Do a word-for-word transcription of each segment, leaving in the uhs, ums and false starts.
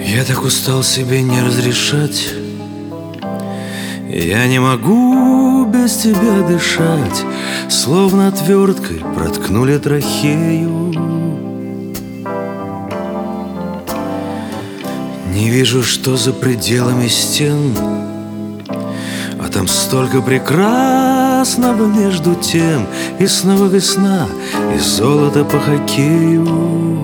Я так устал себе не разрешать. Я не могу без тебя дышать, словно отверткой проткнули трахею. Не вижу, что за пределами стен, а там столько прекрасного между тем. И снова весна, и золото по хоккею.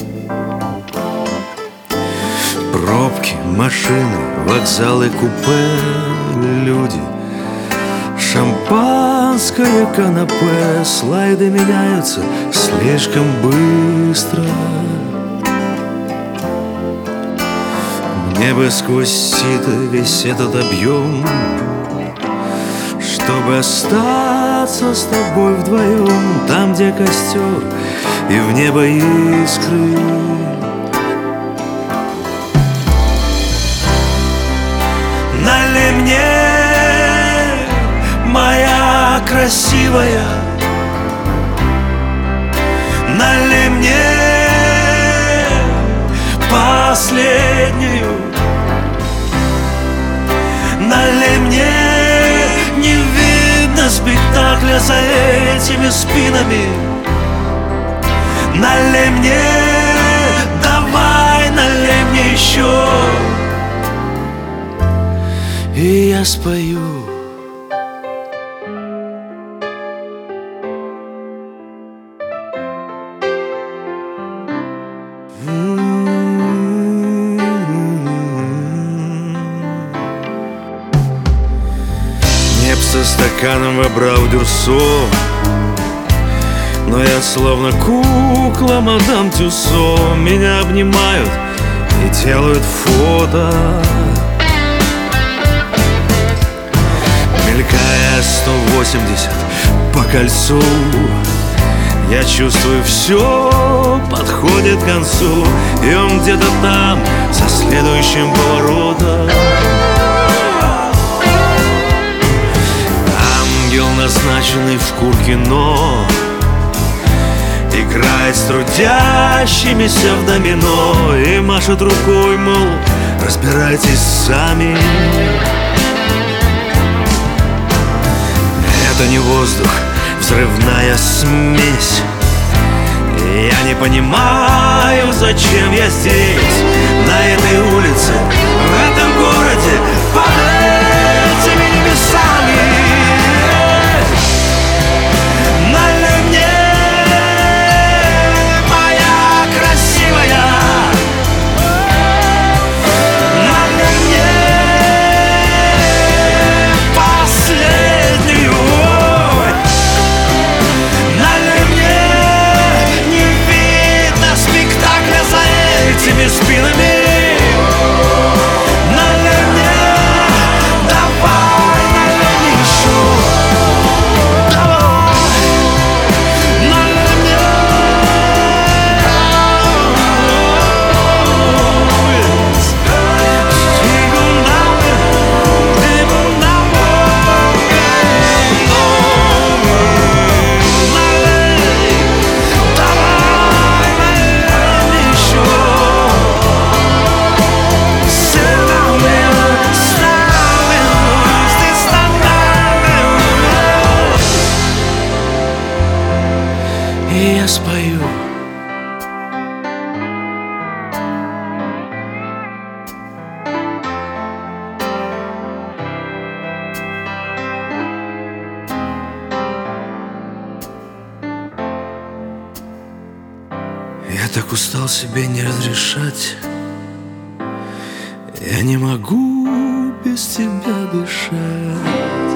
Пробки, машины, вокзалы, купе, люди, шампанское канапе. Слайды меняются слишком быстро. Мне бы сквозь сито весь этот объем, чтобы остаться с тобой вдвоем. Там, где костер и в небо искры. Налей мне, моя красивая, налей мне последнюю. Налей мне, не видно спектакля за этими спинами. Налей мне, давай, налей мне еще, и я спою. Неб со стаканом вобрал дюрсо, но я словно кукла мадам Тюссо. Меня обнимают и делают фото, мелькая сто восемьдесят по кольцу. Я чувствую, все подходит к концу, и он где-то там, за следующим поворотом. Ангел, назначенный в Куркино, играет с трудящимися в домино и машет рукой, мол, разбирайтесь сами. Это не воздух, взрывная смесь. Я не понимаю, зачем я здесь, на этой улице, в этом городе, под этими небесами. Налей мне, моя красивая, налей мне последнюю. Этими спинами. Налей мне, давай, налей мне еще, давай, налей мне. И я спою. Я так устал себе не разрешать. Я не могу без тебя дышать.